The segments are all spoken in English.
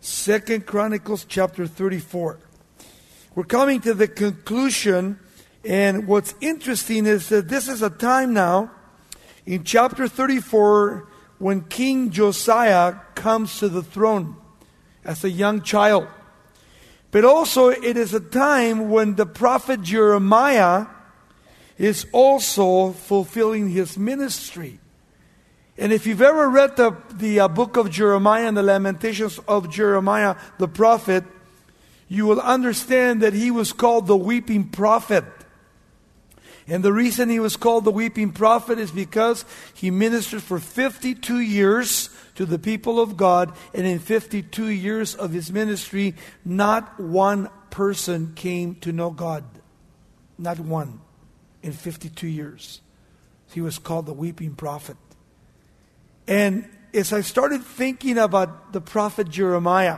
2 Chronicles chapter 34. We're coming to the conclusion, and what's interesting is that this is a time now in chapter 34 when King Josiah comes to the throne as a young child. But also it is a time when the prophet Jeremiah is also fulfilling his ministry. And if you've ever read the book of Jeremiah and the Lamentations of Jeremiah the prophet, you will understand that he was called the weeping prophet. And the reason he was called the weeping prophet is because he ministered for 52 years to the people of God. And in 52 years of his ministry, not one person came to know God. Not one. In 52 years. He was called the weeping prophet. And as I started thinking about the prophet Jeremiah,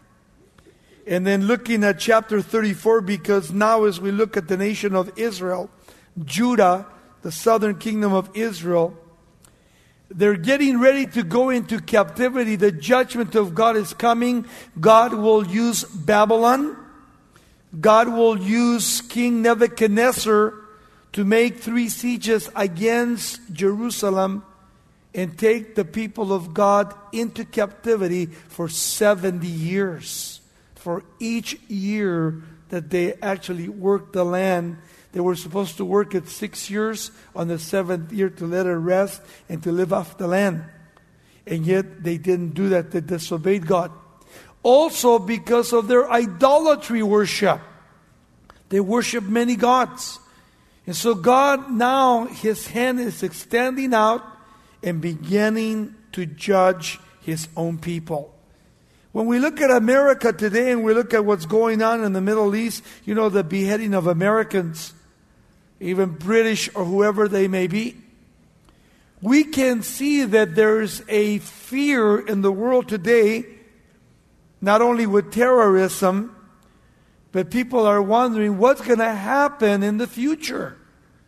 and then looking at chapter 34, because now as we look at the nation of Israel, Judah, the southern kingdom of Israel, they're getting ready to go into captivity. The judgment of God is coming. God will use Babylon. God will use King Nebuchadnezzar to make 3 sieges against Jerusalem and take the people of God into captivity for 70 years. For each year that they actually worked the land, they were supposed to work it 6 years, on the 7th year to let it rest and to live off the land. And yet they didn't do that. They disobeyed God. Also because of their idolatry worship. They worship many gods. And so God now, His hand is extending out and beginning to judge His own people. When we look at America today and we look at what's going on in the Middle East, you know, the beheading of Americans, even British or whoever they may be, we can see that there's a fear in the world today, not only with terrorism, but people are wondering what's going to happen in the future.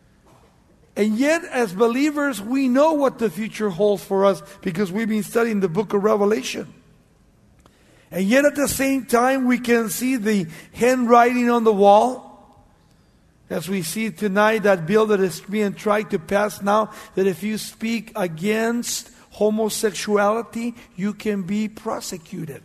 And yet, as believers, we know what the future holds for us because we've been studying the book of Revelation. And yet at the same time, we can see the handwriting on the wall. As we see tonight, that bill that is being tried to pass now, that if you speak against homosexuality, you can be prosecuted.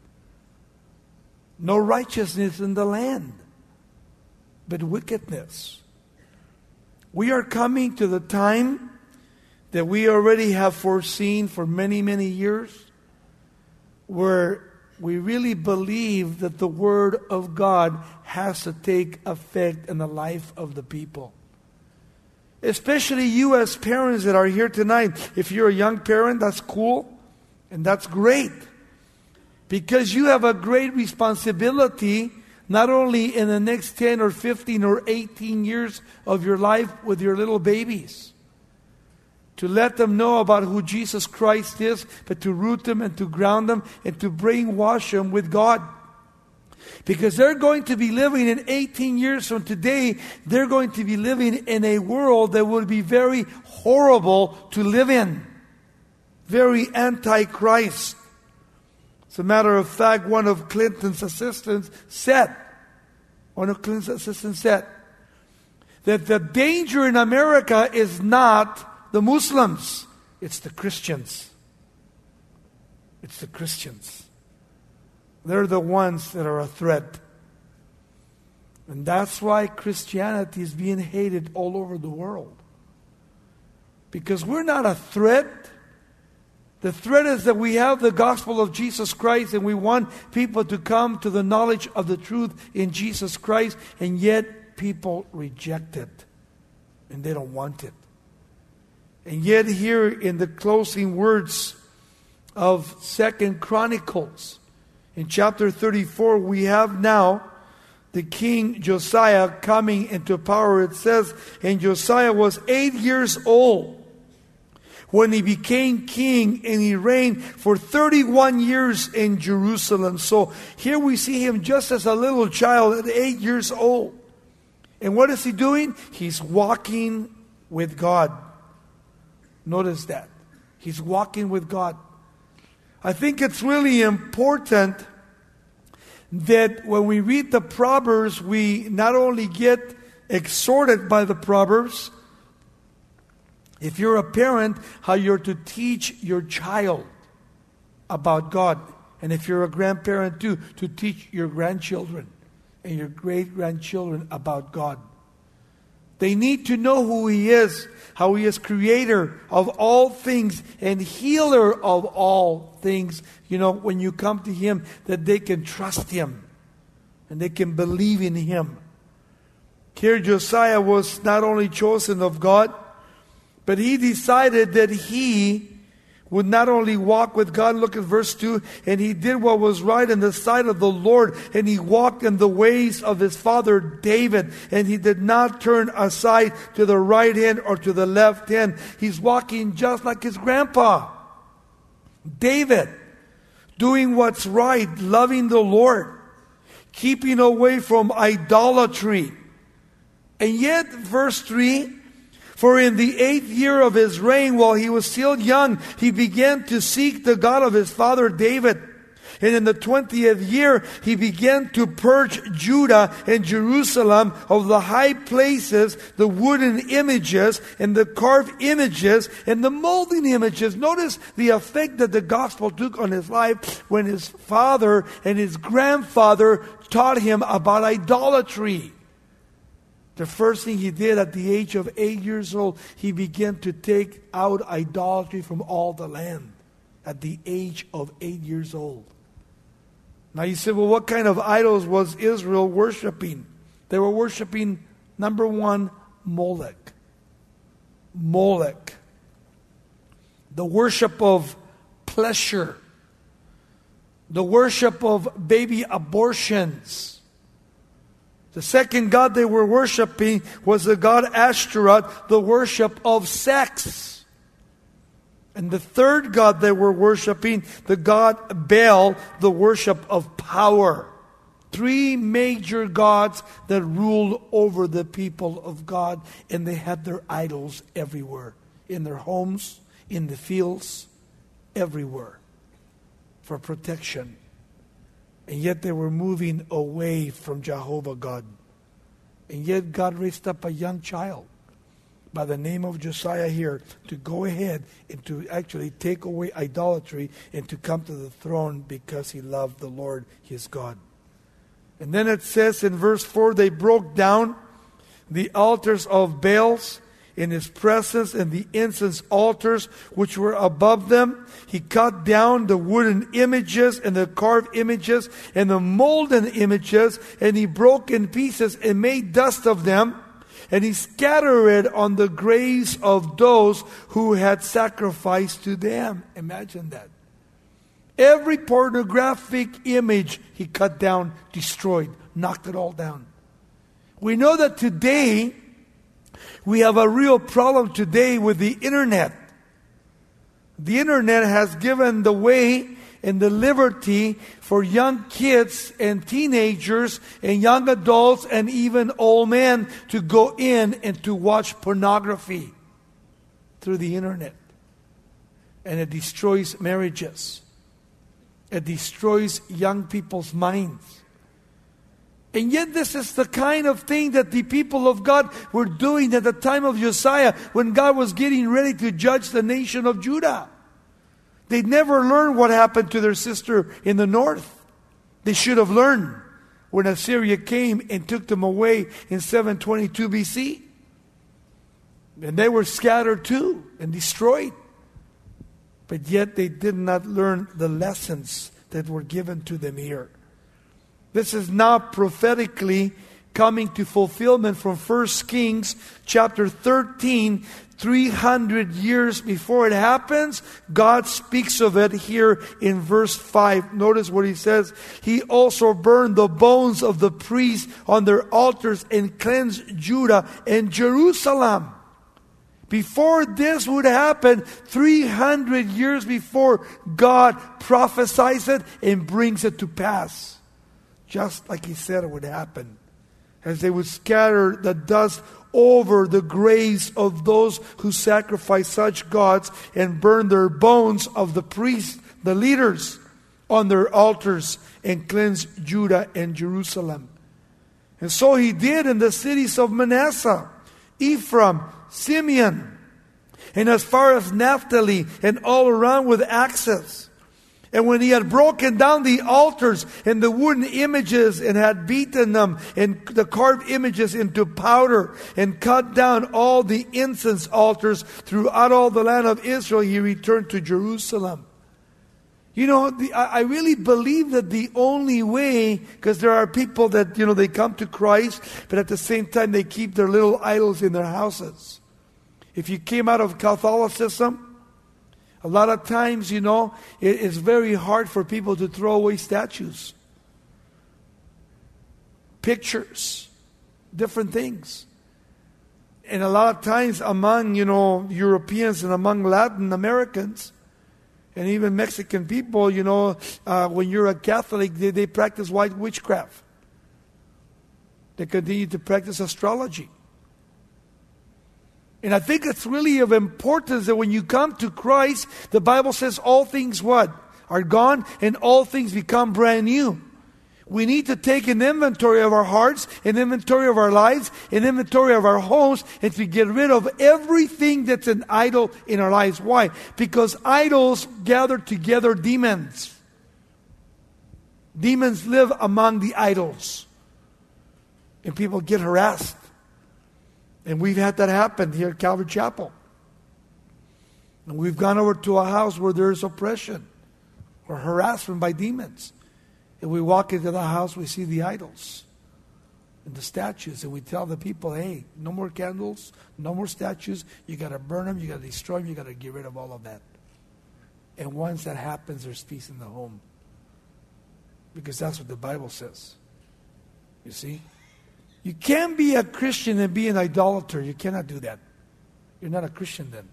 No righteousness in the land, but wickedness. We are coming to the time that we already have foreseen for many, many years, where we really believe that the Word of God has to take effect in the life of the people. Especially you as parents that are here tonight. If you're a young parent, that's cool and that's great. Because you have a great responsibility, not only in the next 10 or 15 or 18 years of your life with your little babies, to let them know about who Jesus Christ is, but to root them and to ground them and to brainwash them with God. Because they're going to be living in 18 years from today, they're going to be living in a world that will be very horrible to live in. Very anti-Christ. As a matter of fact, one of Clinton's assistants said that the danger in America is not the Muslims, it's the Christians. It's the Christians. They're the ones that are a threat. And that's why Christianity is being hated all over the world. Because we're not a threat. The threat is that we have the gospel of Jesus Christ and we want people to come to the knowledge of the truth in Jesus Christ, and yet people reject it and they don't want it. And yet here in the closing words of 2 Chronicles, in chapter 34, we have now the king Josiah coming into power. It says, and Josiah was 8 years old when he became king, and he reigned for 31 years in Jerusalem. So here we see him just as a little child at 8 years old. And what is he doing? He's walking with God. Notice that. He's walking with God. I think it's really important that when we read the Proverbs, we not only get exhorted by the Proverbs, if you're a parent, how you're to teach your child about God. And if you're a grandparent too, to teach your grandchildren and your great-grandchildren about God. They need to know who He is, how He is creator of all things and healer of all things. You know, when you come to Him, that they can trust Him and they can believe in Him. Here Josiah was not only chosen of God, but he decided that he would not only walk with God. Look at verse 2. And he did what was right in the sight of the Lord. And he walked in the ways of his father David. And he did not turn aside to the right hand or to the left hand. He's walking just like his grandpa, David. Doing what's right, loving the Lord, keeping away from idolatry. And yet, verse 3, for in the 8th year of his reign, while he was still young, he began to seek the God of his father David. And in the 20th year, he began to purge Judah and Jerusalem of the high places, the wooden images, and the carved images, and the molding images. Notice the effect that the gospel took on his life when his father and his grandfather taught him about idolatry. The first thing he did at the age of 8 years old, he began to take out idolatry from all the land at the age of 8 years old. Now you say, well, what kind of idols was Israel worshiping? They were worshiping, number one, Molech. Molech. The worship of pleasure. The worship of baby abortions. The second god they were worshiping was the god Ashtaroth, the worship of sex. And the third god they were worshiping, the god Baal, the worship of power. 3 major gods that ruled over the people of God, and they had their idols everywhere. In their homes, in the fields, everywhere. For protection. And yet they were moving away from Jehovah God. And yet God raised up a young child by the name of Josiah here to go ahead and to actually take away idolatry and to come to the throne because he loved the Lord his God. And then it says in verse 4, they broke down the altars of Baals in his presence and the incense altars which were above them. He cut down the wooden images and the carved images and the molten images, and he broke in pieces and made dust of them, and he scattered it on the graves of those who had sacrificed to them. Imagine that. Every pornographic image he cut down, destroyed, knocked it all down. We know that today we have a real problem today with the internet. The internet has given the way and the liberty for young kids and teenagers and young adults and even old men to go in and to watch pornography through the internet. And it destroys marriages. It destroys young people's minds. And yet this is the kind of thing that the people of God were doing at the time of Josiah when God was getting ready to judge the nation of Judah. They never learned what happened to their sister in the north. They should have learned when Assyria came and took them away in 722 BC. And they were scattered too and destroyed. But yet they did not learn the lessons that were given to them here. This is now prophetically coming to fulfillment from 1 Kings chapter 13, 300 years before it happens. God speaks of it here in verse 5. Notice what he says. He also burned the bones of the priests on their altars and cleansed Judah and Jerusalem. Before this would happen, 300 years before, God prophesies it and brings it to pass. Just like he said it would happen. As they would scatter the dust over the graves of those who sacrifice such gods and burn their bones of the priests, the leaders, on their altars and cleanse Judah and Jerusalem. And so he did in the cities of Manasseh, Ephraim, Simeon, and as far as Naphtali, and all around with access. And when he had broken down the altars and the wooden images and had beaten them and the carved images into powder and cut down all the incense altars throughout all the land of Israel, he returned to Jerusalem. You know, I really believe that the only way, because there are people that, they come to Christ, but at the same time they keep their little idols in their houses. If you came out of Catholicism, a lot of times, it is very hard for people to throw away statues, pictures, different things. And a lot of times among, Europeans and among Latin Americans, and even Mexican people, when you're a Catholic, they practice white witchcraft. They continue to practice astrology. And I think it's really of importance that when you come to Christ, the Bible says all things what? Are gone, and all things become brand new. We need to take an inventory of our hearts, an inventory of our lives, an inventory of our homes, and to get rid of everything that's an idol in our lives. Why? Because idols gather together demons. Demons live among the idols. And people get harassed. And we've had that happen here at Calvary Chapel. And we've gone over to a house where there is oppression or harassment by demons. And we walk into the house, we see the idols and the statues. And we tell the people, hey, no more candles, no more statues. You got to burn them, you got to destroy them, you got to get rid of all of that. And once that happens, there's peace in the home. Because that's what the Bible says. You see? You can't be a Christian and be an idolater. You cannot do that. You're not a Christian then.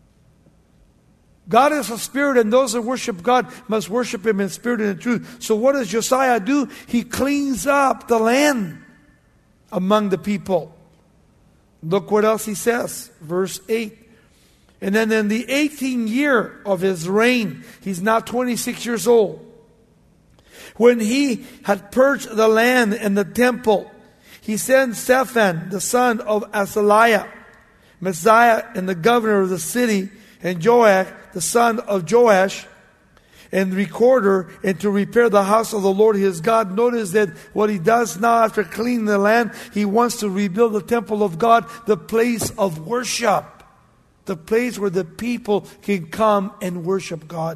God is a spirit, and those that worship God must worship Him in spirit and in truth. So what does Josiah do? He cleans up the land among the people. Look what else he says. Verse 8. And then in the 18th year of his reign, he's now 26 years old. When he had purged the land and the temple, he sent Shaphan, the son of Azaliah, Messiah, and the governor of the city, and Joach, the son of Joash, and recorder, and to repair the house of the Lord his God. Notice that what he does now after cleaning the land, he wants to rebuild the temple of God, the place of worship, the place where the people can come and worship God.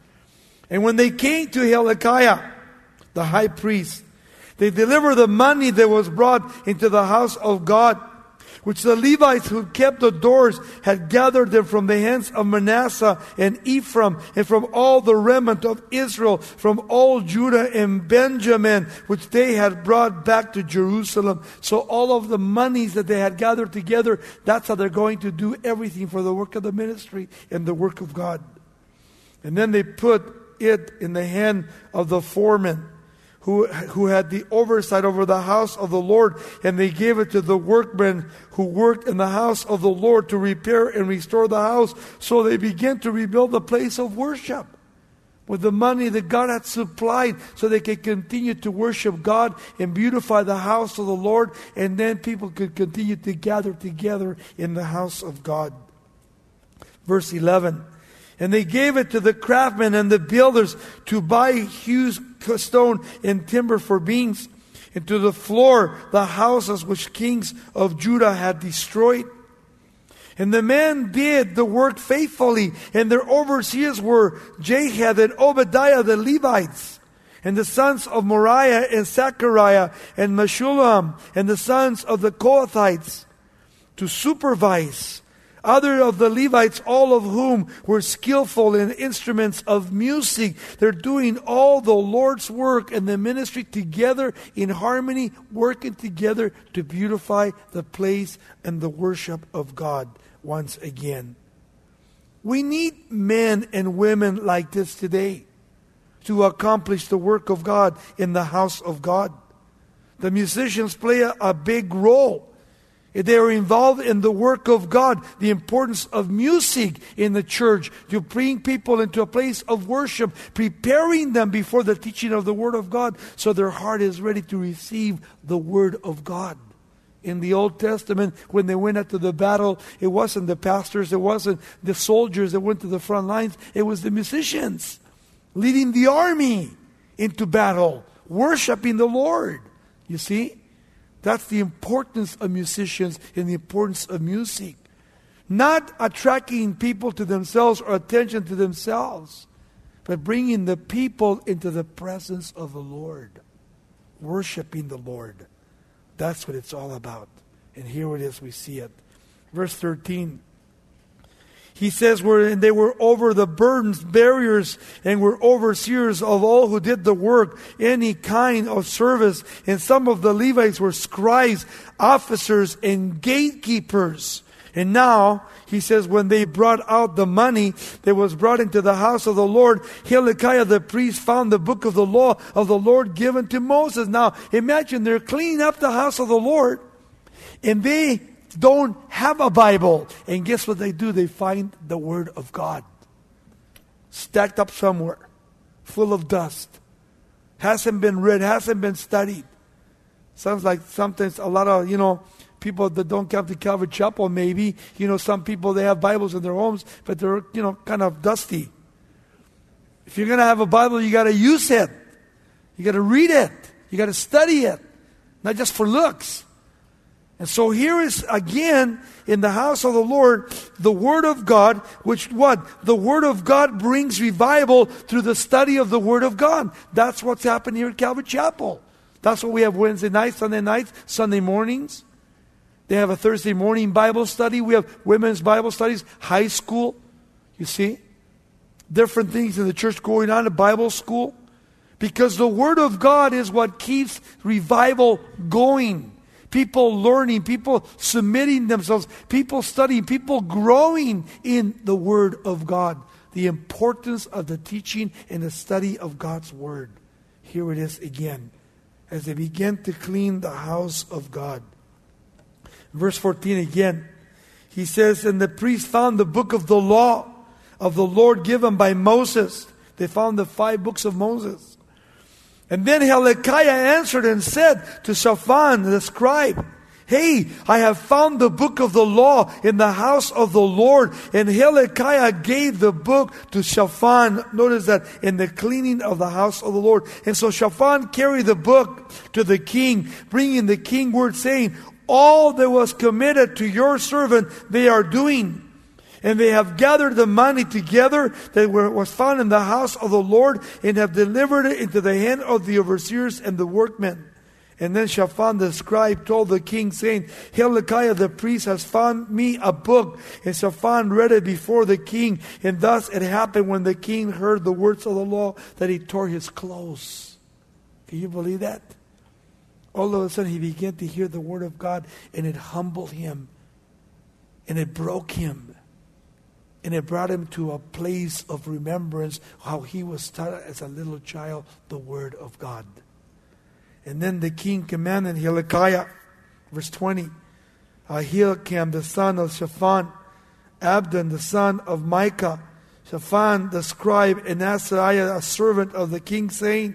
And when they came to Hilkiah, the high priest, they delivered the money that was brought into the house of God, which the Levites who kept the doors had gathered them from the hands of Manasseh and Ephraim, and from all the remnant of Israel, from all Judah and Benjamin, which they had brought back to Jerusalem. So all of the monies that they had gathered together, that's how they're going to do everything for the work of the ministry and the work of God. And then they put it in the hand of the foreman, who had the oversight over the house of the Lord, and they gave it to the workmen who worked in the house of the Lord to repair and restore the house. So they began to rebuild the place of worship with the money that God had supplied, so they could continue to worship God and beautify the house of the Lord, and then people could continue to gather together in the house of God. Verse 11. And they gave it to the craftsmen and the builders to buy hewed stone and timber for beams, and to the floor the houses which kings of Judah had destroyed. And the men did the work faithfully, and their overseers were Jahath and Obadiah the Levites, and the sons of Moriah and Zechariah and Meshullam, and the sons of the Kohathites, to supervise. Other of the Levites, all of whom were skillful in instruments of music. They're doing all the Lord's work and the ministry together in harmony, working together to beautify the place and the worship of God once again. We need men and women like this today to accomplish the work of God in the house of God. The musicians play a big role They are involved in the work of God. The importance of music in the church to bring people into a place of worship, preparing them before the teaching of the Word of God so their heart is ready to receive the Word of God. In the Old Testament, when they went out to the battle, it wasn't the pastors, it wasn't the soldiers that went to the front lines, it was the musicians leading the army into battle, worshiping the Lord. You see? That's the importance of musicians and the importance of music. Not attracting people to themselves or attention to themselves, but bringing the people into the presence of the Lord. Worshiping the Lord. That's what it's all about. And here it is, we see it. Verse 13. He says, and they were over the burdens, barriers, and were overseers of all who did the work, any kind of service. And some of the Levites were scribes, officers, and gatekeepers. And now, he says, when they brought out the money that was brought into the house of the Lord, Hilkiah the priest found the book of the law of the Lord given to Moses. Now, imagine they're cleaning up the house of the Lord, and they don't have a Bible. And guess what they do? They find the Word of God stacked up somewhere, full of dust. Hasn't been read, hasn't been studied. Sounds like sometimes a lot of, people that don't come to Calvary Chapel, maybe. Some people, they have Bibles in their homes, but they're, kind of dusty. If you're going to have a Bible, you got to use it. You got to read it. You got to study it. Not just for looks. And so here is again in the house of the Lord, the Word of God, which what? The Word of God brings revival through the study of the Word of God. That's what's happened here at Calvary Chapel. That's what we have Wednesday nights, Sunday nights, Sunday mornings. They have a Thursday morning Bible study. We have women's Bible studies, high school. You see? Different things in the church going on, a Bible school. Because the Word of God is what keeps revival going. People learning, people submitting themselves, people studying, people growing in the Word of God. The importance of the teaching and the study of God's Word. Here it is again. As they begin to clean the house of God. Verse 14 again. He says, and the priest found the book of the law of the Lord given by Moses. They found the 5 books of Moses. And then Hilkiah answered and said to Shaphan the scribe, hey, I have found the book of the law in the house of the Lord. And Hilkiah gave the book to Shaphan. Notice that in the cleaning of the house of the Lord. And so Shaphan carried the book to the king, bringing the king word saying, all that was committed to your servant they are doing. And they have gathered the money together that was found in the house of the Lord and have delivered it into the hand of the overseers and the workmen. And then Shaphan the scribe told the king, saying, Hilkiah the priest has found me a book. And Shaphan read it before the king. And thus it happened when the king heard the words of the law that he tore his clothes. Can you believe that? All of a sudden he began to hear the word of God, and it humbled him. And it broke him. And it brought him to a place of remembrance how he was taught as a little child the word of God. And then the king commanded Hilkiah, verse 20, Ahikam the son of Shaphan, Abdon the son of Micah, Shaphan the scribe, and Asaiah a servant of the king, saying,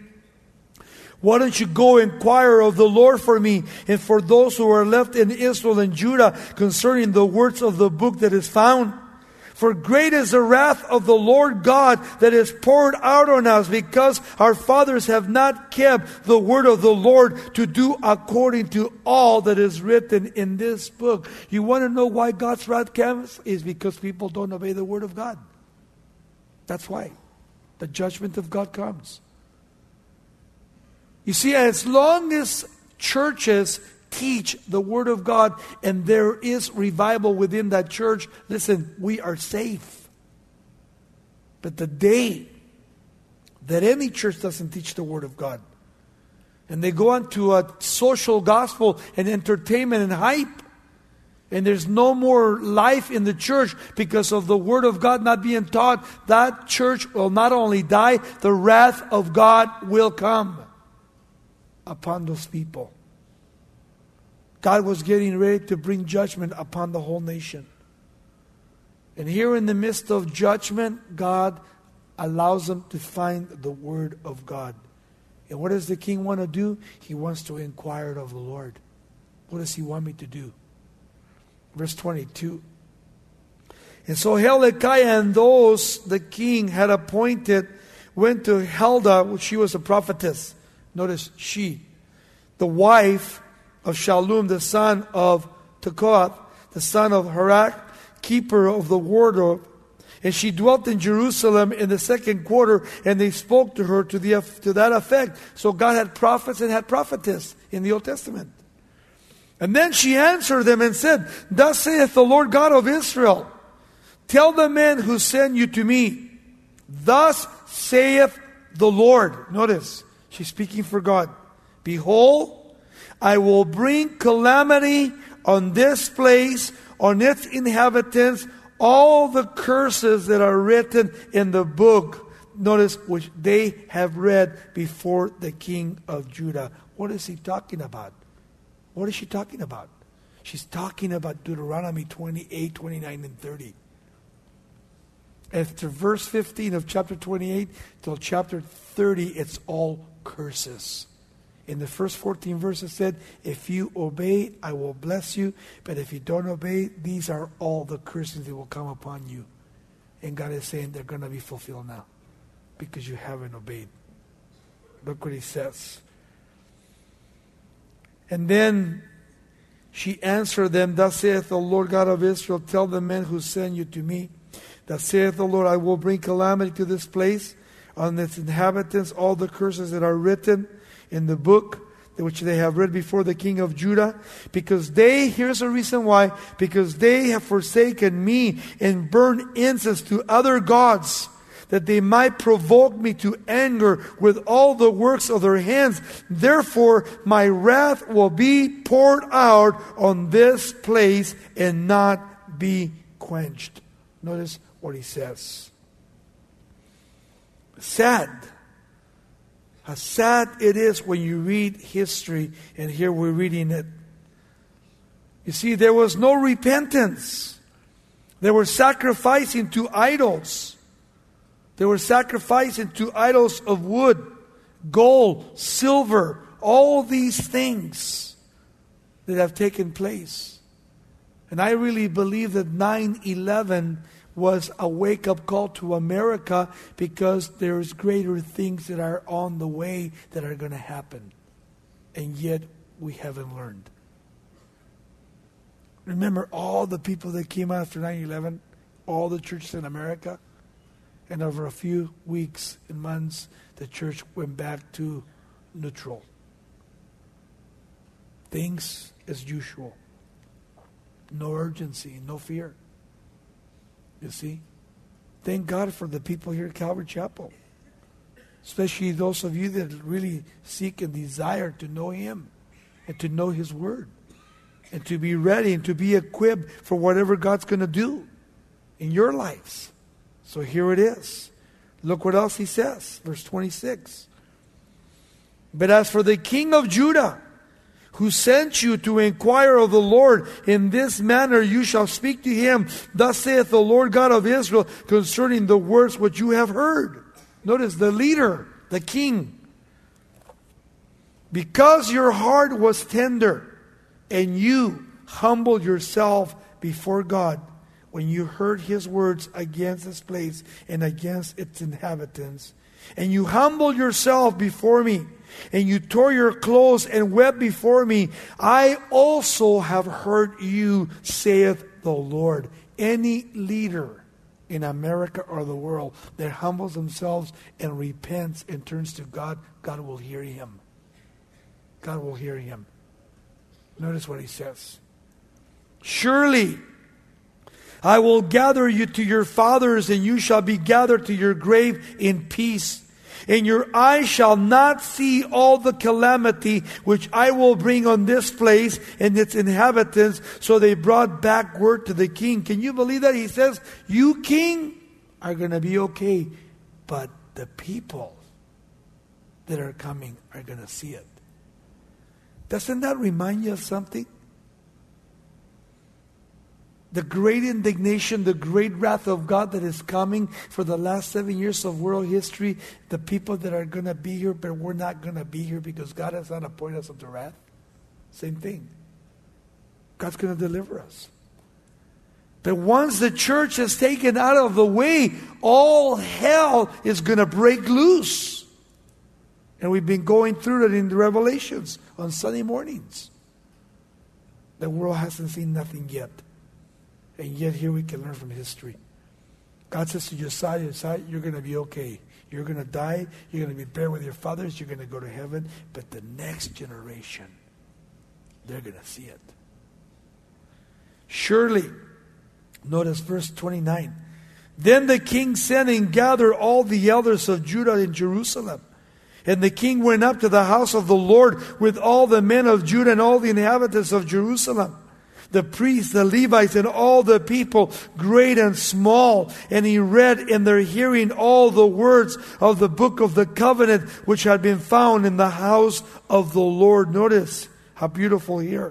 why don't you go inquire of the Lord for me and for those who are left in Israel and Judah concerning the words of the book that is found? For great is the wrath of the Lord God that is poured out on us, because our fathers have not kept the word of the Lord to do according to all that is written in this book. You want to know why God's wrath comes? Is because people don't obey the word of God. That's why. The judgment of God comes. You see, as long as churches teach the Word of God and there is revival within that church, listen, we are safe. But the day that any church doesn't teach the Word of God and they go on to a social gospel and entertainment and hype, and there's no more life in the church because of the Word of God not being taught, that church will not only die, the wrath of God will come upon those people. God was getting ready to bring judgment upon the whole nation. And here in the midst of judgment, God allows them to find the Word of God. And what does the king want to do? He wants to inquire of the Lord. What does he want me to do? Verse 22. And so Hezekiah and those the king had appointed went to Huldah, she was a prophetess. Notice she, the wife of Shallum, the son of Tekoa, the son of Harak, keeper of the wardrobe. And she dwelt in Jerusalem in the second quarter, and they spoke to her to that effect. So God had prophets and had prophetess in the Old Testament. And then she answered them and said, Thus saith the Lord God of Israel, tell the men who send you to me, thus saith the Lord. Notice, she's speaking for God. Behold, I will bring calamity on this place, on its inhabitants, all the curses that are written in the book, notice, which they have read before the king of Judah. What is he talking about? What is she talking about? She's talking about Deuteronomy 28, 29, and 30. After verse 15 of chapter 28 till chapter 30, it's all curses. In the first 14 verses said, if you obey, I will bless you. But if you don't obey, these are all the curses that will come upon you. And God is saying they're going to be fulfilled now because you haven't obeyed. Look what he says. And then she answered them, Thus saith the Lord God of Israel, tell the men who send you to me, Thus saith the Lord, I will bring calamity to this place, on its inhabitants, all the curses that are written in the book, which they have read before the king of Judah, because they, here's the reason why, because they have forsaken me and burned incense to other gods, that they might provoke me to anger with all the works of their hands. Therefore, my wrath will be poured out on this place and not be quenched. Notice what he says. Sad. How sad it is when you read history, and here we're reading it. You see, there was no repentance. They were sacrificing to idols. They were sacrificing to idols of wood, gold, silver, all these things that have taken place. And I really believe that 9/11 was a wake-up call to America, because there's greater things that are on the way that are going to happen. And yet we haven't learned. Remember all the people that came after 9/11, all the churches in America? And over a few weeks and months, the church went back to neutral. Things as usual. No urgency, no fear. You see? Thank God for the people here at Calvary Chapel. Especially those of you that really seek and desire to know Him and to know His Word. And to be ready and to be equipped for whatever God's going to do in your lives. So here it is. Look what else he says. Verse 26. But as for the king of Judah, who sent you to inquire of the Lord, in this manner you shall speak to him. Thus saith the Lord God of Israel, concerning the words which you have heard. Notice the leader, the king. Because your heart was tender, and you humbled yourself before God, when you heard his words against this place and against its inhabitants, and you humbled yourself before me, and you tore your clothes and wept before me, I also have heard you, saith the Lord. Any leader in America or the world that humbles themselves and repents and turns to God, God will hear him. God will hear him. Notice what he says. Surely I will gather you to your fathers, and you shall be gathered to your grave in peace. And your eyes shall not see all the calamity which I will bring on this place and its inhabitants. So they brought back word to the king. Can you believe that? He says, you, king, are going to be okay. But the people that are coming are going to see it. Doesn't that remind you of something? The great indignation, the great wrath of God that is coming for the last 7 years of world history, the people that are going to be here, but we're not going to be here because God has not appointed us unto wrath. Same thing. God's going to deliver us. But once the church is taken out of the way, all hell is going to break loose. And we've been going through it in the Revelations on Sunday mornings. The world hasn't seen nothing yet. And yet here we can learn from history. God says to Josiah, Josiah, you're going to be okay. You're going to die. You're going to be buried with your fathers. You're going to go to heaven. But the next generation, they're going to see it. Surely, notice verse 29. Then the king sent and gathered all the elders of Judah in Jerusalem. And the king went up to the house of the Lord with all the men of Judah and all the inhabitants of Jerusalem, the priests, the Levites, and all the people, great and small. And he read in their hearing all the words of the book of the covenant which had been found in the house of the Lord. Notice how beautiful here.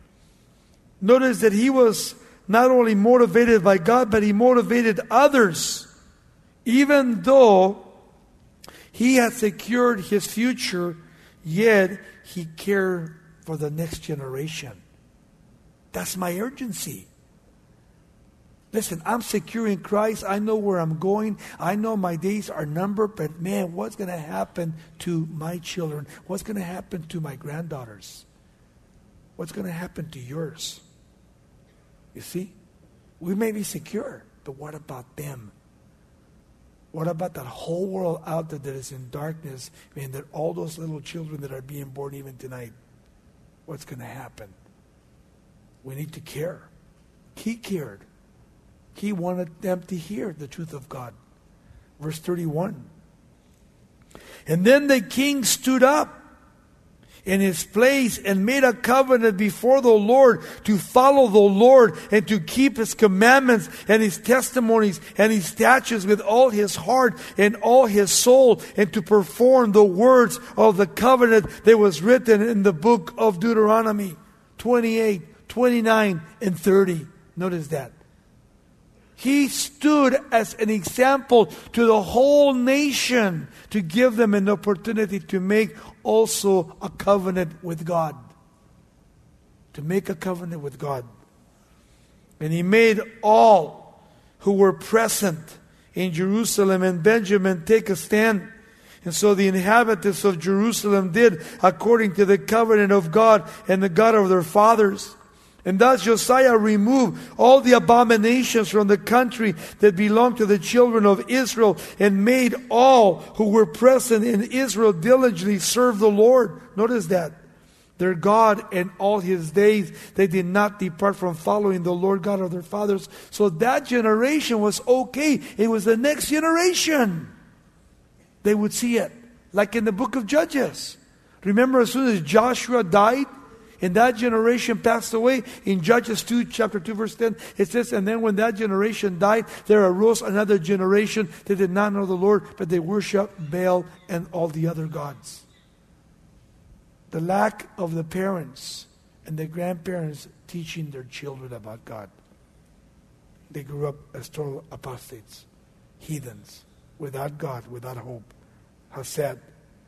Notice that he was not only motivated by God, but he motivated others. Even though he had secured his future, yet he cared for the next generation. That's my urgency. Listen, I'm secure in Christ. I know where I'm going. I know my days are numbered. But man, what's going to happen to my children? What's going to happen to my granddaughters? What's going to happen to yours? You see? We may be secure, but what about them? What about that whole world out there that is in darkness? And that all those little children that are being born even tonight, what's going to happen? We need to care. He cared. He wanted them to hear the truth of God. Verse 31. And then the king stood up in his place and made a covenant before the Lord to follow the Lord and to keep his commandments and his testimonies and his statutes with all his heart and all his soul, and to perform the words of the covenant that was written in the book of Deuteronomy 28, 29, and 30. Notice that. He stood as an example to the whole nation to give them an opportunity to make also a covenant with God. To make a covenant with God. And he made all who were present in Jerusalem and Benjamin take a stand. And so the inhabitants of Jerusalem did according to the covenant of God and the God of their fathers. And thus Josiah removed all the abominations from the country that belonged to the children of Israel, and made all who were present in Israel diligently serve the Lord. Notice that. Their God and all his days, they did not depart from following the Lord God of their fathers. So that generation was okay. It was the next generation. They would see it. Like in the book of Judges. Remember, as soon as Joshua died, and that generation passed away, in Judges 2, chapter 2, verse 10, it says, and then when that generation died, there arose another generation that did not know the Lord, but they worshiped Baal and all the other gods. The lack of the parents and the grandparents teaching their children about God. They grew up as total apostates, heathens, without God, without hope. How sad.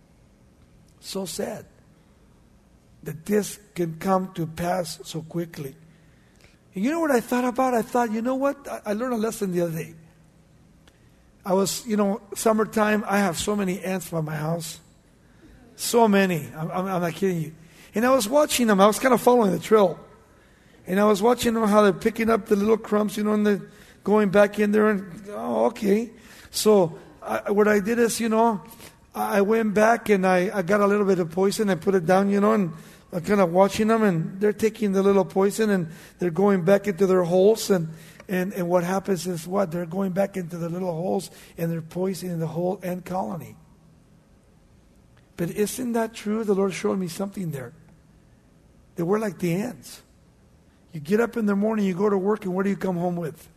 So sad that this can come to pass so quickly. And you know what I thought about? I thought, you know what? I learned a lesson the other day. I was, summertime, I have so many ants by my house. So many. I'm not kidding you. And I was watching them. I was kind of following the trail. And I was watching them, how they're picking up the little crumbs, and they're going back in there. And, okay. So what I did is, I went back and I got a little bit of poison and put it down, and I'm kind of watching them, and they're taking the little poison and they're going back into their holes, and what happens is what? They're going back into the little holes and they're poisoning the whole ant colony. But isn't that true? The Lord showed me something there. They were like the ants. You get up in the morning, you go to work, and what do you come home with?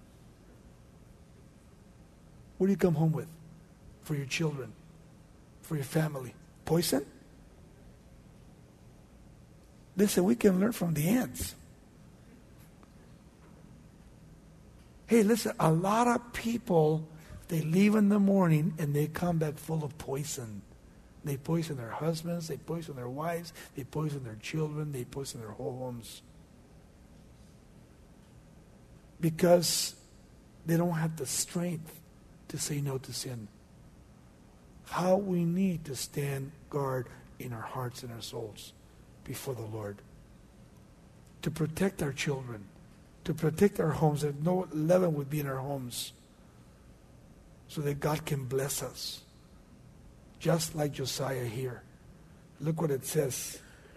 What do you come home with for your children? For your family? Poison? Listen, we can learn from the ants. Hey, listen, a lot of people, they leave in the morning and they come back full of poison. They poison their husbands, they poison their wives, they poison their children, they poison their whole homes. Because they don't have the strength to say no to sin. How we need to stand guard in our hearts and our souls before the Lord. To protect our children. To protect our homes. That no leaven would be in our homes. So that God can bless us. Just like Josiah here. Look what it says.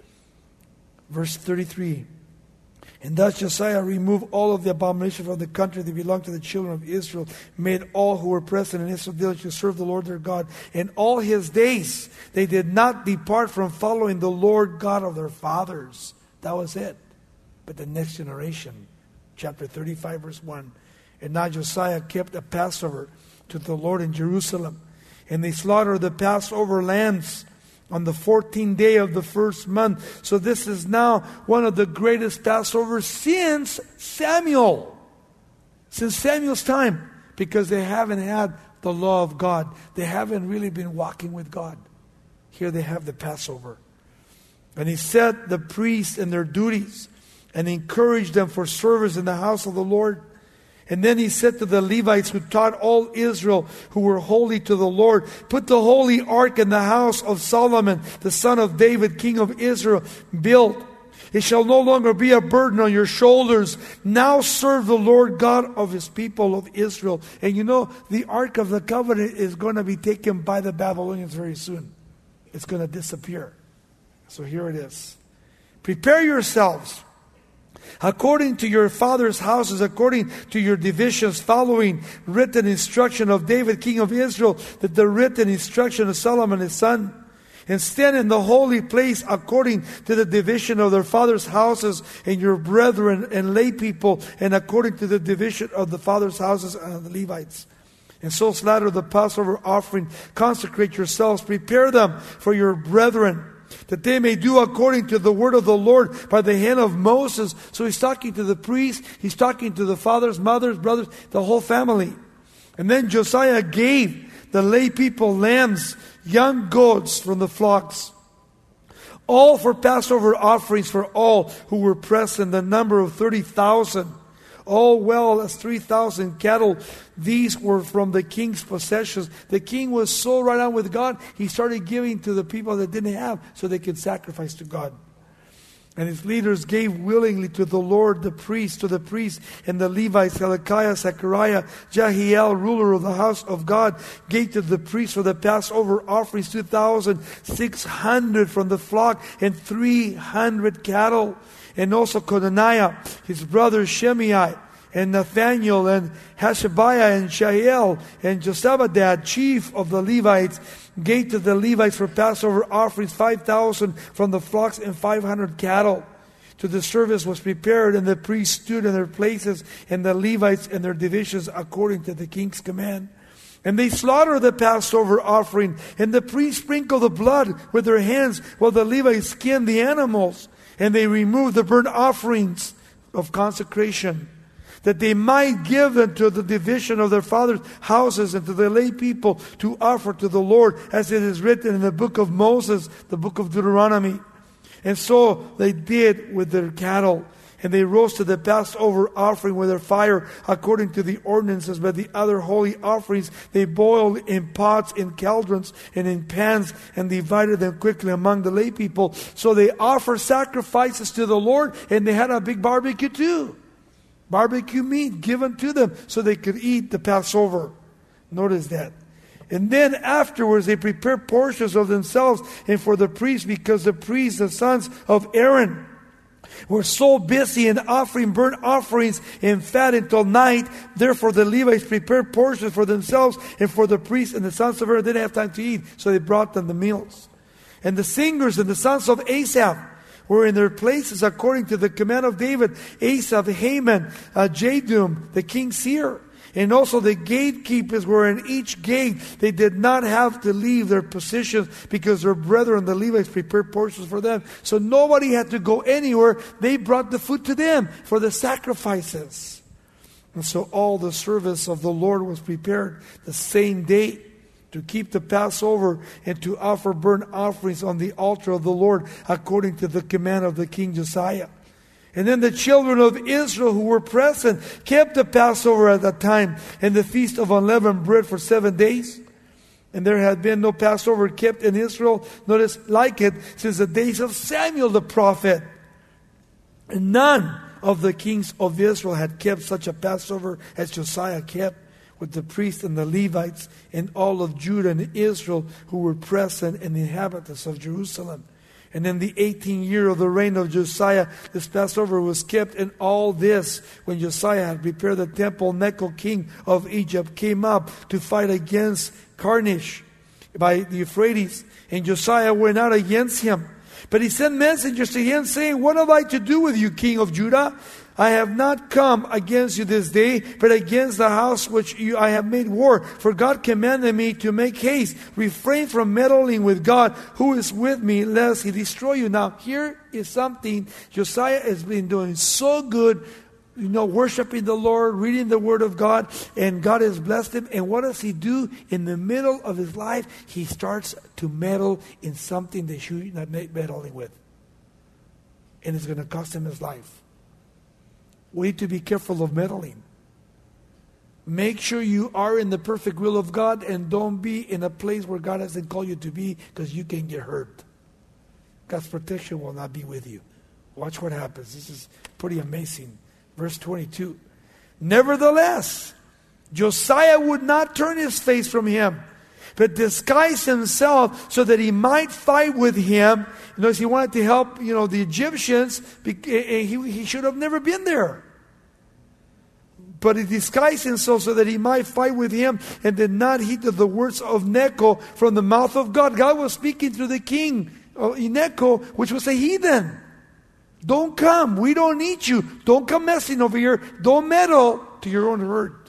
Verse 33. And thus Josiah removed all of the abomination from the country that belonged to the children of Israel, made all who were present in Israel village to serve the Lord their God. In all his days they did not depart from following the Lord God of their fathers. That was it. But the next generation, chapter 35, verse 1. And now Josiah kept a Passover to the Lord in Jerusalem. And they slaughtered the Passover lambs on the 14th day of the first month. So this is now one of the greatest Passovers since Samuel. Since Samuel's time. Because they haven't had the law of God. They haven't really been walking with God. Here they have the Passover. And he set the priests in their duties and encouraged them for service in the house of the Lord. And then he said to the Levites who taught all Israel who were holy to the Lord, put the holy ark in the house of Solomon, the son of David, king of Israel, built. It shall no longer be a burden on your shoulders. Now serve the Lord God of his people of Israel. And you know, the ark of the covenant is going to be taken by the Babylonians very soon. It's going to disappear. So here it is. Prepare yourselves according to your father's houses, according to your divisions, following written instruction of David, king of Israel, that the written instruction of Solomon his son. And stand in the holy place according to the division of their father's houses, and your brethren and lay people, and according to the division of the father's houses and the Levites. And so slaughter the Passover offering, consecrate yourselves, prepare them for your brethren, that they may do according to the word of the Lord by the hand of Moses. So he's talking to the priests, he's talking to the fathers, mothers, brothers, the whole family. And then Josiah gave the lay people lambs, young goats from the flocks, all for Passover offerings for all who were present, the number of 30,000. All well as 3,000 cattle. These were from the king's possessions. The king was so right on with God, he started giving to the people that didn't have so they could sacrifice to God. And his leaders gave willingly to the Lord, to the priests and the Levites, Hilkiah, Zechariah, Jehiel, ruler of the house of God, gave to the priests for the Passover offerings 2,600 from the flock and 300 cattle. And also Conaniah, his brother Shimei, and Nathaniel, and Hashabiah, and Shael, and Josabadad, chief of the Levites, gave to the Levites for Passover offerings 5,000 from the flocks and 500 cattle. To the service was prepared, and the priests stood in their places, and the Levites in their divisions according to the king's command. And they slaughtered the Passover offering, and the priests sprinkled the blood with their hands, while the Levites skinned the animals. And they removed the burnt offerings of consecration, that they might give them to the division of their father's houses and to the lay people to offer to the Lord, as it is written in the book of Moses, the book of Deuteronomy. And so they did with their cattle. And they roasted the Passover offering with their fire according to the ordinances. But the other holy offerings they boiled in pots, in cauldrons, and in pans, and divided them quickly among the lay people. So they offered sacrifices to the Lord, and they had a big barbecue too. Barbecue meat given to them so they could eat the Passover. Notice that. And then afterwards they prepared portions of themselves and for the priests, because the priests, the sons of Aaron, were so busy in offering burnt offerings and fat until night. Therefore the Levites prepared portions for themselves and for the priests, and the sons of Aaron didn't have time to eat, so they brought them the meals. And the singers and the sons of Asaph were in their places according to the command of David, Asaph, Heman, Jadum, the king's seer. And also the gatekeepers were in each gate. They did not have to leave their positions because their brethren, the Levites, prepared portions for them. So nobody had to go anywhere. They brought the food to them for the sacrifices. And so all the service of the Lord was prepared the same day to keep the Passover and to offer burnt offerings on the altar of the Lord according to the command of the King Josiah. And then the children of Israel who were present kept the Passover at that time and the feast of unleavened bread for 7 days. And there had been no Passover kept in Israel, notice, like it, since the days of Samuel the prophet. And none of the kings of Israel had kept such a Passover as Josiah kept, with the priests and the Levites and all of Judah and Israel who were present, and the inhabitants of Jerusalem. And in the 18th year of the reign of Josiah, this Passover was kept. And all this, when Josiah had prepared the temple, Necho, king of Egypt, came up to fight against Carnish by the Euphrates. And Josiah went out against him. But he sent messengers to him, saying, "What have I to do with you, king of Judah? I have not come against you this day, but against the house which I have made war. For God commanded me to make haste. Refrain from meddling with God, who is with me, lest he destroy you." Now, here is something Josiah has been doing so good, worshiping the Lord, reading the Word of God, and God has blessed him. And what does he do in the middle of his life? He starts to meddle in something that he should not be meddling with. And it's going to cost him his life. We need to be careful of meddling. Make sure you are in the perfect will of God and don't be in a place where God hasn't called you to be, because you can get hurt. God's protection will not be with you. Watch what happens. This is pretty amazing. Verse 22. Nevertheless, Josiah would not turn his face from him, but disguised himself so that he might fight with him. Notice he wanted to help, the Egyptians. He should have never been there. But he disguised himself so that he might fight with him, and did not heed to the words of Necho from the mouth of God. God was speaking through the king of Necho, which was a heathen. Don't come. We don't need you. Don't come messing over here. Don't meddle to your own hurt.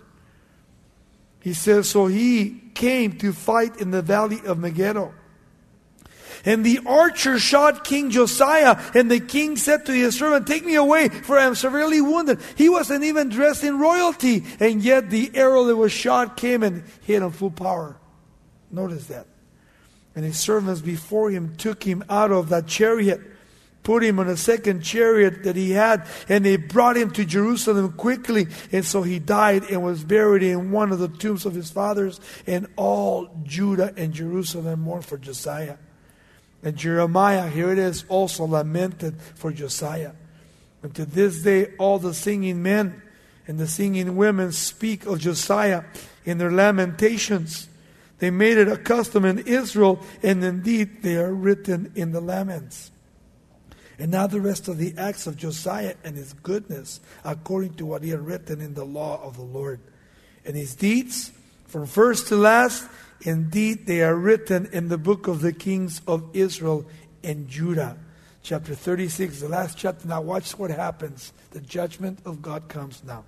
He says, so he came to fight in the valley of Megiddo. And the archer shot King Josiah, and the king said to his servant, "Take me away, for I am severely wounded." He wasn't even dressed in royalty, and yet the arrow that was shot came and hit him full power. Notice that. And his servants before him took him out of that chariot, put him on a second chariot that he had, and they brought him to Jerusalem quickly. And so he died and was buried in one of the tombs of his fathers. And all Judah and Jerusalem mourned for Josiah. And Jeremiah, here it is, also lamented for Josiah. And to this day, all the singing men and the singing women speak of Josiah in their lamentations. They made it a custom in Israel, and indeed they are written in the laments. And now the rest of the acts of Josiah and his goodness, according to what he had written in the law of the Lord. And his deeds, from first to last, indeed they are written in the book of the kings of Israel and Judah. Chapter 36, the last chapter. Now watch what happens. The judgment of God comes now.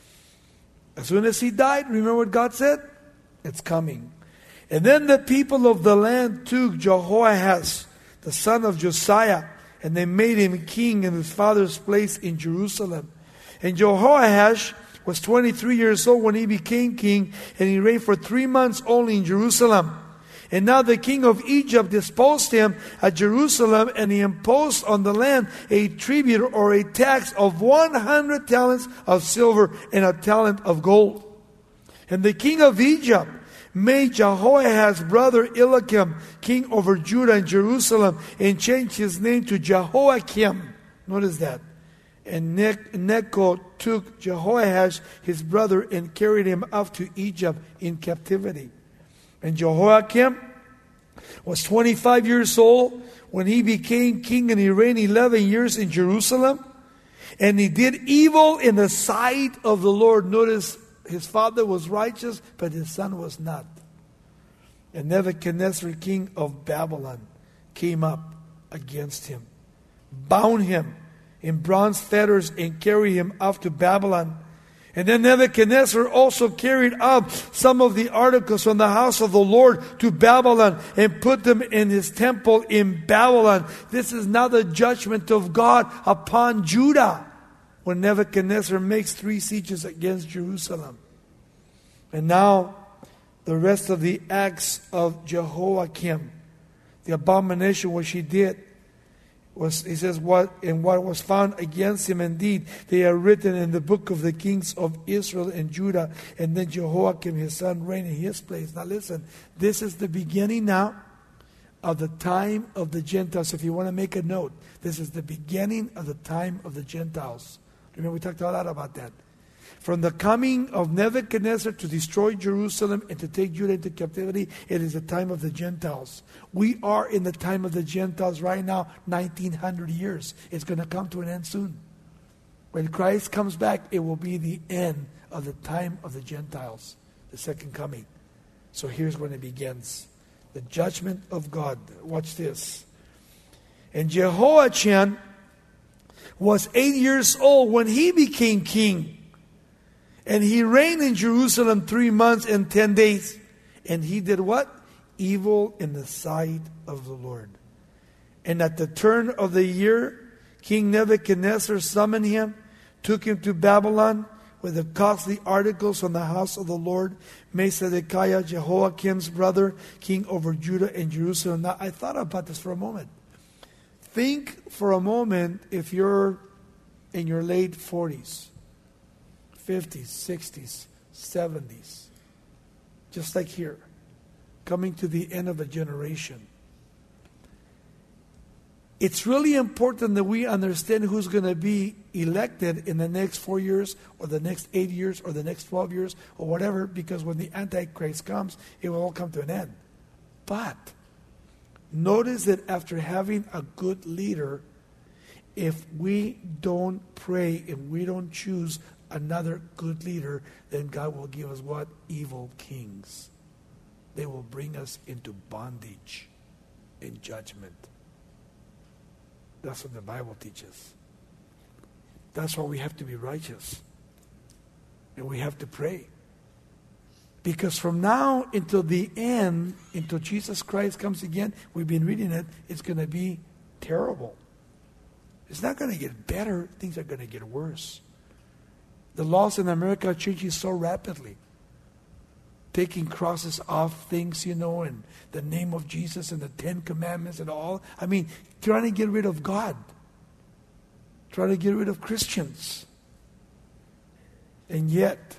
As soon as he died, remember what God said? It's coming. And then the people of the land took Jehoahaz, the son of Josiah, and they made him king in his father's place in Jerusalem. And Jehoahaz was 23 years old when he became king, and he reigned for 3 months only in Jerusalem. And now the king of Egypt disposed him at Jerusalem, and he imposed on the land a tribute or a tax of 100 talents of silver and a talent of gold. And the king of Egypt made Jehoahaz's brother Eliakim king over Judah and Jerusalem, and changed his name to Jehoiakim. Notice that. And Necho took Jehoahaz his brother and carried him up to Egypt in captivity. And Jehoiakim was 25 years old when he became king, and he reigned 11 years in Jerusalem. And he did evil in the sight of the Lord. Notice, his father was righteous, but his son was not. And Nebuchadnezzar, king of Babylon, came up against him, bound him in bronze fetters, and carried him up to Babylon. And then Nebuchadnezzar also carried up some of the articles from the house of the Lord to Babylon, and put them in his temple in Babylon. This is now the judgment of God upon Judah. when Nebuchadnezzar makes 3 sieges against Jerusalem. And now, the rest of the acts of Jehoiakim, the abomination which he did, was, he says, what was found against him, indeed, they are written in the book of the kings of Israel and Judah. And then Jehoiakim, his son, reigned in his place. Now listen, this is the beginning now of the time of the Gentiles. If you want to make a note, this is the beginning of the time of the Gentiles. Remember, we talked a lot about that. From the coming of Nebuchadnezzar to destroy Jerusalem and to take Judah into captivity, it is the time of the Gentiles. We are in the time of the Gentiles right now, 1900 years. It's going to come to an end soon. When Christ comes back, it will be the end of the time of the Gentiles, the second coming. So here's when it begins. The judgment of God. Watch this. And Jehoiachin was 8 years old when he became king. And he reigned in Jerusalem 3 months and 10 days. And he did what? Evil in the sight of the Lord. And at the turn of the year, King Nebuchadnezzar summoned him, took him to Babylon with the costly articles from the house of the Lord, made Zedekiah, Jehoiakim's brother, king over Judah and Jerusalem. Now, I thought about this for a moment. Think for a moment if you're in your late 40s. 50s, 60s, 70s. Just like here. Coming to the end of a generation. It's really important that we understand who's going to be elected in the next 4 years or the next 8 years or the next 12 years or whatever, because when the Antichrist comes, it will all come to an end. But notice that after having a good leader, if we don't pray and we don't choose another good leader, then God will give us what? Evil kings. They will bring us into bondage and judgment. That's what the Bible teaches. That's why we have to be righteous. And we have to pray. Because from now until the end, until Jesus Christ comes again, we've been reading it, it's going to be terrible. It's not going to get better. Things are going to get worse. The laws in America are changing so rapidly. Taking crosses off things, and the name of Jesus and the 10 Commandments and all. I mean, trying to get rid of God. Trying to get rid of Christians. And yet,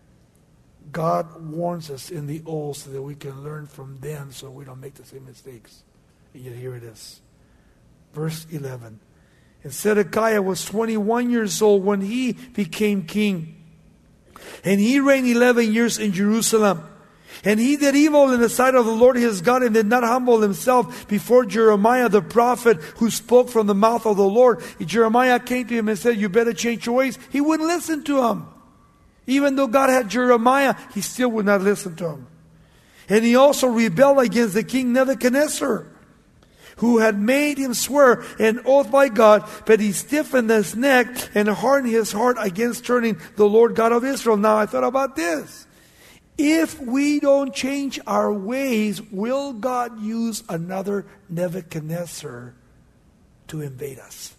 God warns us in the old so that we can learn from them so we don't make the same mistakes. And yet here it is. Verse 11. And Zedekiah was 21 years old when he became king. And he reigned 11 years in Jerusalem. And he did evil in the sight of the Lord his God and did not humble himself before Jeremiah the prophet who spoke from the mouth of the Lord. Jeremiah came to him and said, you better change your ways. He wouldn't listen to him. Even though God had Jeremiah, he still would not listen to him. And he also rebelled against the king Nebuchadnezzar, who had made him swear an oath by God, but he stiffened his neck and hardened his heart against turning the Lord God of Israel. Now I thought about this. If we don't change our ways, will God use another Nebuchadnezzar to invade us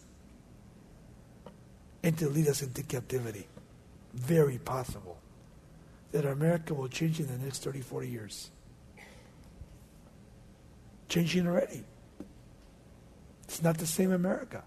and to lead us into captivity? Very possible that America will change in the next 30, 40 years. Changing already. It's not the same America.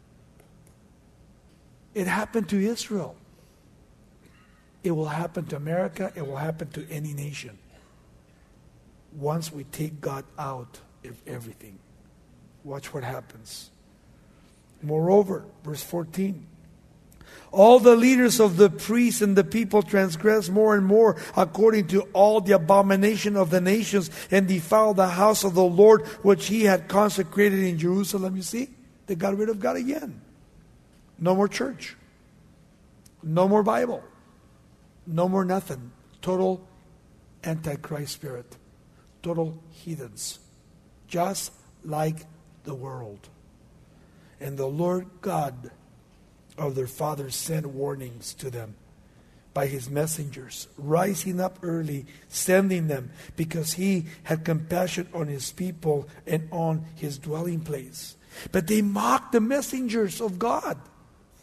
It happened to Israel. It will happen to America. It will happen to any nation. Once we take God out of everything. Watch what happens. Moreover, verse 14. All the leaders of the priests and the people transgressed more and more according to all the abomination of the nations and defiled the house of the Lord which he had consecrated in Jerusalem. You see, they got rid of God again. No more church. No more Bible. No more nothing. Total Antichrist spirit. Total heathens. Just like the world. And the Lord God of their fathers sent warnings to them by his messengers, rising up early, sending them, because he had compassion on his people and on his dwelling place. But they mocked the messengers of God.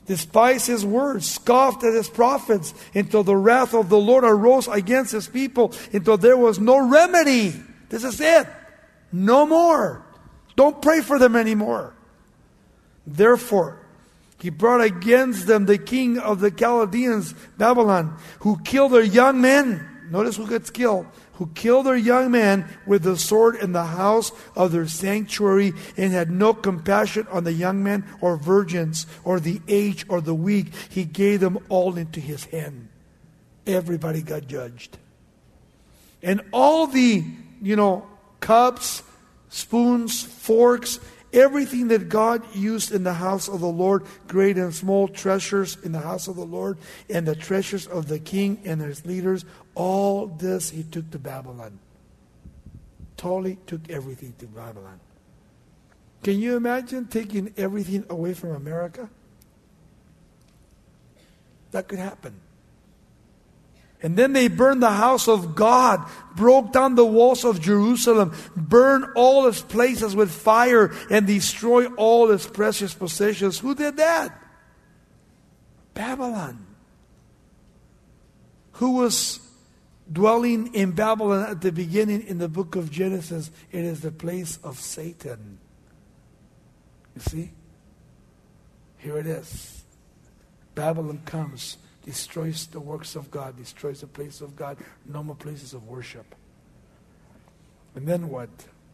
despised his words, scoffed at his prophets, until the wrath of the Lord arose against his people, until there was no remedy. This is it. No more. Don't pray for them anymore. Therefore, he brought against them the king of the Chaldeans, Babylon, who killed their young men. Notice who gets killed. Who killed their young men with the sword in the house of their sanctuary, and had no compassion on the young men or virgins or the aged or the weak. He gave them all into his hand. Everybody got judged. And all the, cups, spoons, forks, everything that God used in the house of the Lord, great and small treasures in the house of the Lord, and the treasures of the king and his leaders, all this he took to Babylon. Totally took everything to Babylon. Can you imagine taking everything away from America? That could happen. And then they burned the house of God, broke down the walls of Jerusalem, burned all its places with fire, and destroyed all its precious possessions. Who did that? Babylon. Who was dwelling in Babylon at the beginning in the book of Genesis? It is the place of Satan. You see? Here it is. Babylon comes, destroys the works of God, destroys the place of God, no more places of worship. And then what?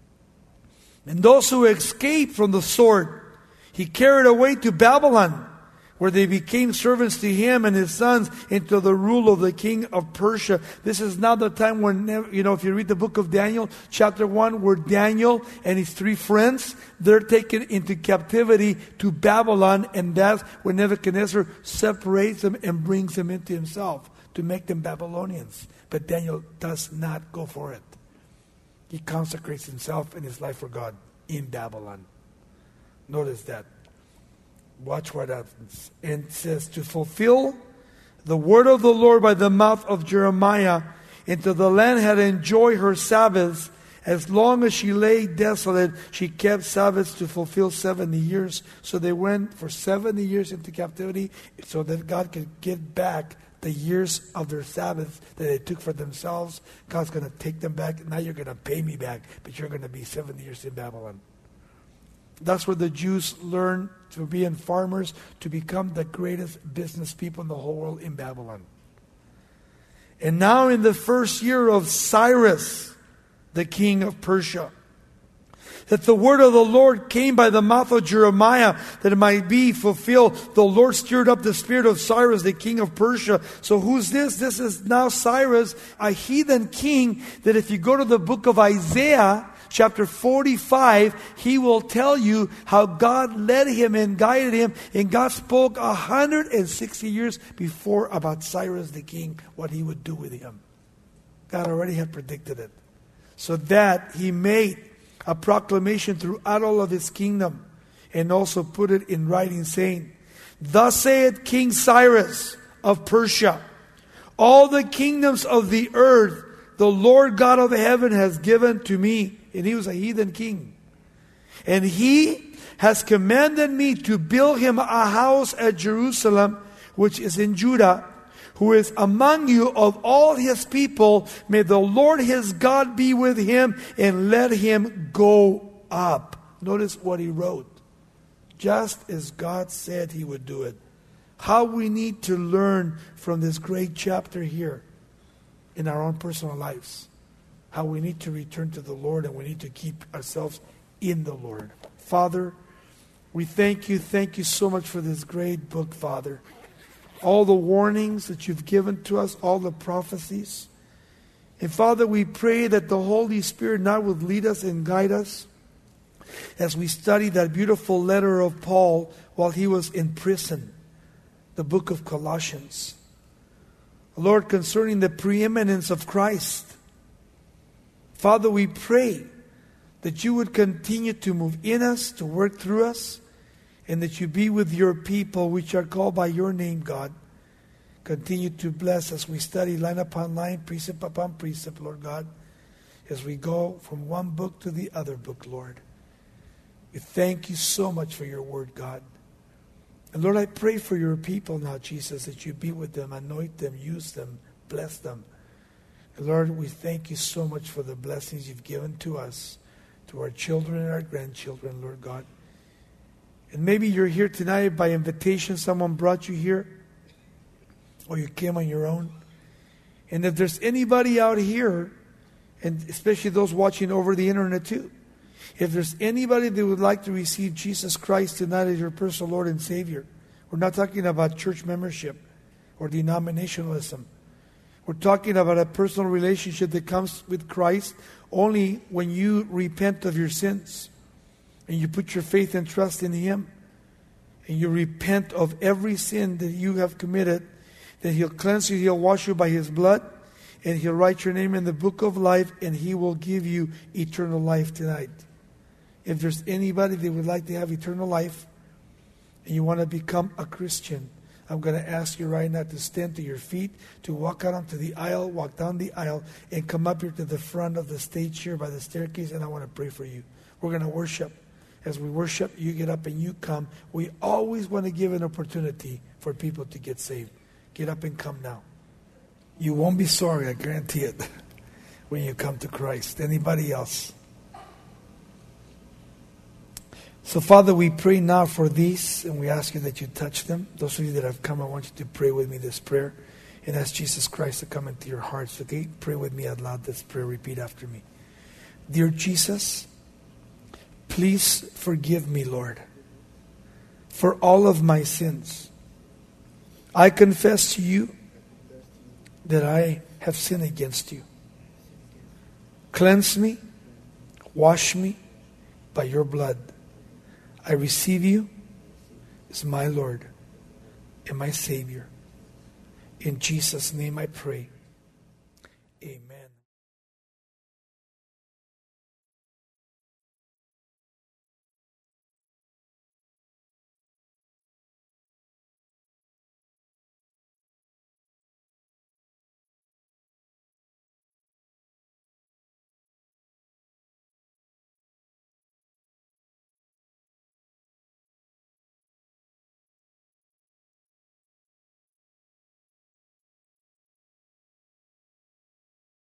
And those who escaped from the sword, he carried away to Babylon, where they became servants to him and his sons into the rule of the king of Persia. This is now the time when, if you read the book of Daniel, chapter 1, where Daniel and his 3 friends, they're taken into captivity to Babylon, and that's when Nebuchadnezzar separates them and brings them into himself to make them Babylonians. But Daniel does not go for it. He consecrates himself and his life for God in Babylon. Notice that. Watch what happens. And it says, to fulfill the word of the Lord by the mouth of Jeremiah, until the land had enjoyed her Sabbaths. As long as she lay desolate, she kept Sabbaths to fulfill 70 years. So they went for 70 years into captivity so that God could give back the years of their Sabbaths that they took for themselves. God's going to take them back. Now you're going to pay me back, but you're going to be 70 years in Babylon. That's where the Jews learned to be farmers, to become the greatest business people in the whole world in Babylon. And now in the first year of Cyrus, the king of Persia, that the word of the Lord came by the mouth of Jeremiah, that it might be fulfilled. The Lord stirred up the spirit of Cyrus, the king of Persia. So who's this? This is now Cyrus, a heathen king, that if you go to the book of Isaiah, chapter 45, he will tell you how God led him and guided him. And God spoke 160 years before about Cyrus the king, what he would do with him. God already had predicted it. So that he made a proclamation throughout all of his kingdom, and also put it in writing, saying, thus saith King Cyrus of Persia, all the kingdoms of the earth the Lord God of heaven has given to me. And he was a heathen king. And he has commanded me to build him a house at Jerusalem, which is in Judah, who is among you of all his people. May the Lord his God be with him, and let him go up. Notice what he wrote. Just as God said he would do it. How we need to learn from this great chapter here in our own personal lives. How we need to return to the Lord, and we need to keep ourselves in the Lord. Father, we thank you so much for this great book, Father. All the warnings that you've given to us, all the prophecies. And Father, we pray that the Holy Spirit now would lead us and guide us as we study that beautiful letter of Paul while he was in prison, the book of Colossians. Lord, concerning the preeminence of Christ, Father, we pray that you would continue to move in us, to work through us, and that you be with your people which are called by your name, God. Continue to bless as we study line upon line, precept upon precept, Lord God, as we go from one book to the other book, Lord. We thank you so much for your word, God. And Lord, I pray for your people now, Jesus, that you be with them, anoint them, use them, bless them. And Lord, we thank you so much for the blessings you've given to us, to our children and our grandchildren, Lord God. And maybe you're here tonight by invitation. Someone brought you here, or you came on your own. And if there's anybody out here, and especially those watching over the internet too, if there's anybody that would like to receive Jesus Christ tonight as your personal Lord and Savior, we're not talking about church membership or denominationalism. We're talking about a personal relationship that comes with Christ only when you repent of your sins and you put your faith and trust in Him and you repent of every sin that you have committed, that He'll cleanse you, He'll wash you by His blood, and He'll write your name in the book of life, and He will give you eternal life tonight. If there's anybody that would like to have eternal life and you want to become a Christian, I'm going to ask you right now to stand to your feet, to walk out onto the aisle, walk down the aisle, and come up here to the front of the stage here by the staircase, and I want to pray for you. We're going to worship. As we worship, you get up and you come. We always want to give an opportunity for people to get saved. Get up and come now. You won't be sorry, I guarantee it, when you come to Christ. Anybody else? So, Father, we pray now for these, and we ask you that you touch them. Those of you that have come, I want you to pray with me this prayer and ask Jesus Christ to come into your hearts, okay? Pray with me out loud this prayer. Repeat after me. Dear Jesus, please forgive me, Lord, for all of my sins. I confess to you that I have sinned against you. Cleanse me, wash me by your blood. I receive you as my Lord and my Savior. In Jesus' name I pray.